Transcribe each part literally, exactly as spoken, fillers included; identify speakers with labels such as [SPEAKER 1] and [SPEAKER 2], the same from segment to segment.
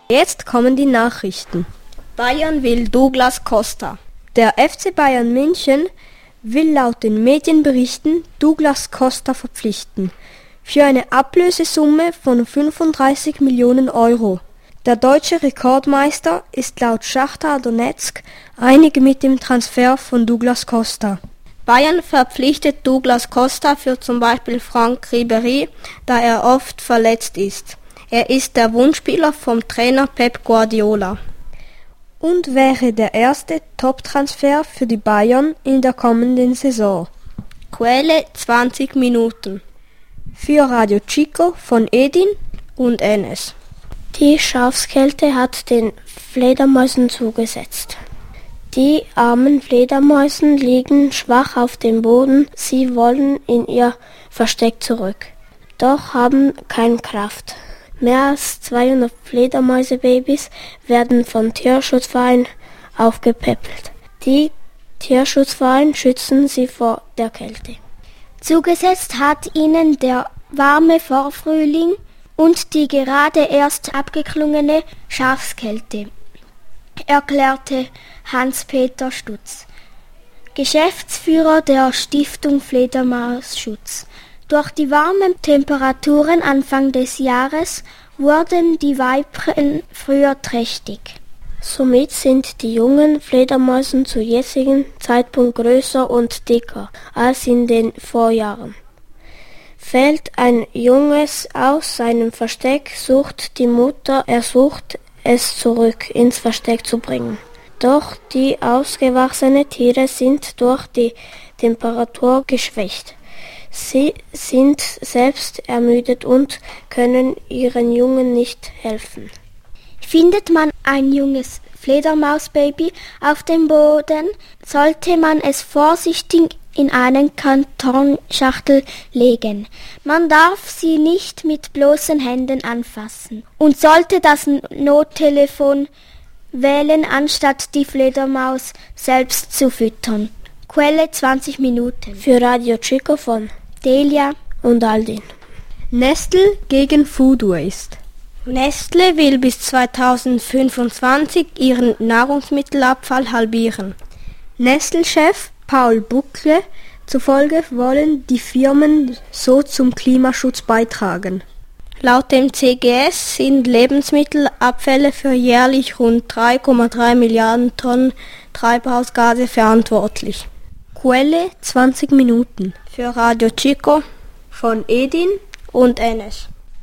[SPEAKER 1] Jetzt kommen die Nachrichten.
[SPEAKER 2] Bayern will Douglas Costa.
[SPEAKER 1] Der F C Bayern München will laut den Medienberichten Douglas Costa verpflichten. Für eine Ablösesumme von fünfunddreißig Millionen Euro. Der deutsche Rekordmeister ist laut Schachtar Donetsk einig mit dem Transfer von Douglas Costa.
[SPEAKER 2] Bayern verpflichtet Douglas Costa für zum Beispiel Franck Ribéry, da er oft verletzt ist. Er ist der Wunschspieler vom Trainer Pep Guardiola.
[SPEAKER 1] Und wäre der erste Top-Transfer für die Bayern in der kommenden Saison.
[SPEAKER 2] Quelle zwanzig Minuten.
[SPEAKER 1] Für Radio Chico von Edin
[SPEAKER 2] und Enes.
[SPEAKER 3] Die Schafskälte hat den Fledermäusen zugesetzt. Die armen Fledermäusen liegen schwach auf dem Boden, sie wollen in ihr Versteck zurück, doch haben keine Kraft. Mehr als zweihundert Fledermäusebabys werden vom Tierschutzverein aufgepäppelt. Die Tierschutzverein schützen sie vor der Kälte.
[SPEAKER 4] Zugesetzt hat ihnen der warme Vorfrühling und die gerade erst abgeklungene Schafskälte, erklärte Hans-Peter Stutz, Geschäftsführer der Stiftung Fledermausschutz. Durch die warmen Temperaturen Anfang des Jahres wurden die Weibchen früher trächtig.
[SPEAKER 3] Somit sind die jungen Fledermäusen zu jetzigem Zeitpunkt größer und dicker als in den Vorjahren. Fällt ein Junges aus seinem Versteck, sucht die Mutter, er sucht es zurück ins Versteck zu bringen. Doch die ausgewachsenen Tiere sind durch die Temperatur geschwächt. Sie sind selbst ermüdet und können ihren Jungen nicht helfen.
[SPEAKER 4] Findet man ein junges Fledermausbaby auf dem Boden, sollte man es vorsichtig in einen Kartonschachtel legen. Man darf sie nicht mit bloßen Händen anfassen und sollte das Nottelefon wählen, anstatt die Fledermaus selbst zu füttern. Quelle zwanzig Minuten.
[SPEAKER 3] Für Radio Chico von
[SPEAKER 4] Delia
[SPEAKER 3] und Aldin.
[SPEAKER 1] Nestle gegen Food Waste.
[SPEAKER 2] Nestle will bis zweitausendfünfundzwanzig ihren Nahrungsmittelabfall halbieren.
[SPEAKER 1] Nestle-Chef Paul Buckle zufolge wollen die Firmen so zum Klimaschutz beitragen.
[SPEAKER 2] Laut dem C G S sind Lebensmittelabfälle für jährlich rund drei Komma drei Milliarden Tonnen Treibhausgase verantwortlich.
[SPEAKER 1] Quelle zwanzig Minuten.
[SPEAKER 2] Für Radio Chico
[SPEAKER 1] von Edin
[SPEAKER 2] und Enes.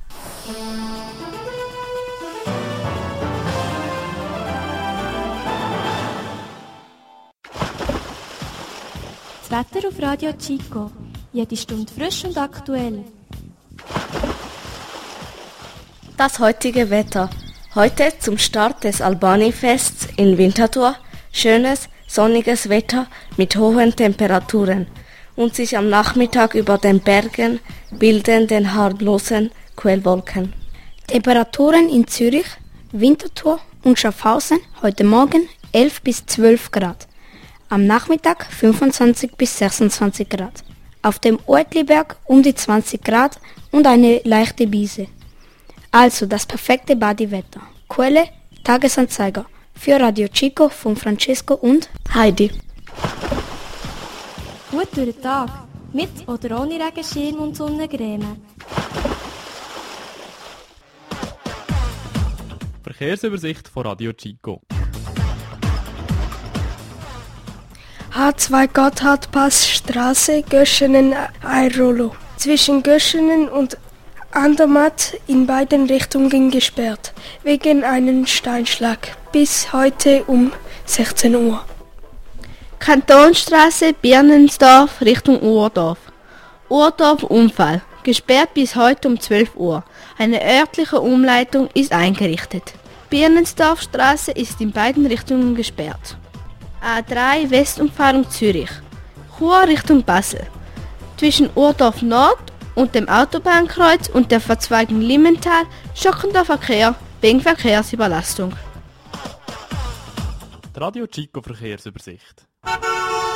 [SPEAKER 5] Das Wetter auf Radio Chico. Jede Stunde frisch und aktuell.
[SPEAKER 6] Das heutige Wetter. Heute zum Start des Albani-Fests in Winterthur. Schönes, sonniges Wetter mit hohen Temperaturen. Und sich am Nachmittag über den Bergen bilden den harmlosen Quellwolken.
[SPEAKER 7] Temperaturen in Zürich, Winterthur und Schaffhausen heute Morgen elf bis zwölf Grad. Am Nachmittag fünfundzwanzig bis sechsundzwanzig Grad. Auf dem Uetliberg um die zwanzig Grad und eine leichte Brise. Also das perfekte Badewetter. Quelle Tagesanzeiger. Für Radio Chico von Francesco und
[SPEAKER 6] Heidi.
[SPEAKER 5] Gut durch den Tag. Mit oder ohne Regenschirm und Sonnencreme.
[SPEAKER 8] Verkehrsübersicht von Radio Chico.
[SPEAKER 9] H zwei Gotthardpassstraße, Göschenen-Airolo. Zwischen Göschenen und Andermatt in beiden Richtungen gesperrt, wegen einem Steinschlag, bis heute um sechzehn Uhr.
[SPEAKER 10] Kantonstraße Birnensdorf Richtung Urdorf. Urdorf Unfall, gesperrt bis heute um zwölf Uhr. Eine örtliche Umleitung ist eingerichtet. Birnensdorfstraße ist in beiden Richtungen gesperrt. A drei Westumfahrung Zürich. Chur Richtung Basel. Zwischen Urdorf Nord und dem Autobahnkreuz und der Verzweigung Limmental schockender Verkehr wegen Verkehrsüberlastung.
[SPEAKER 8] Die Radio Chico Verkehrsübersicht.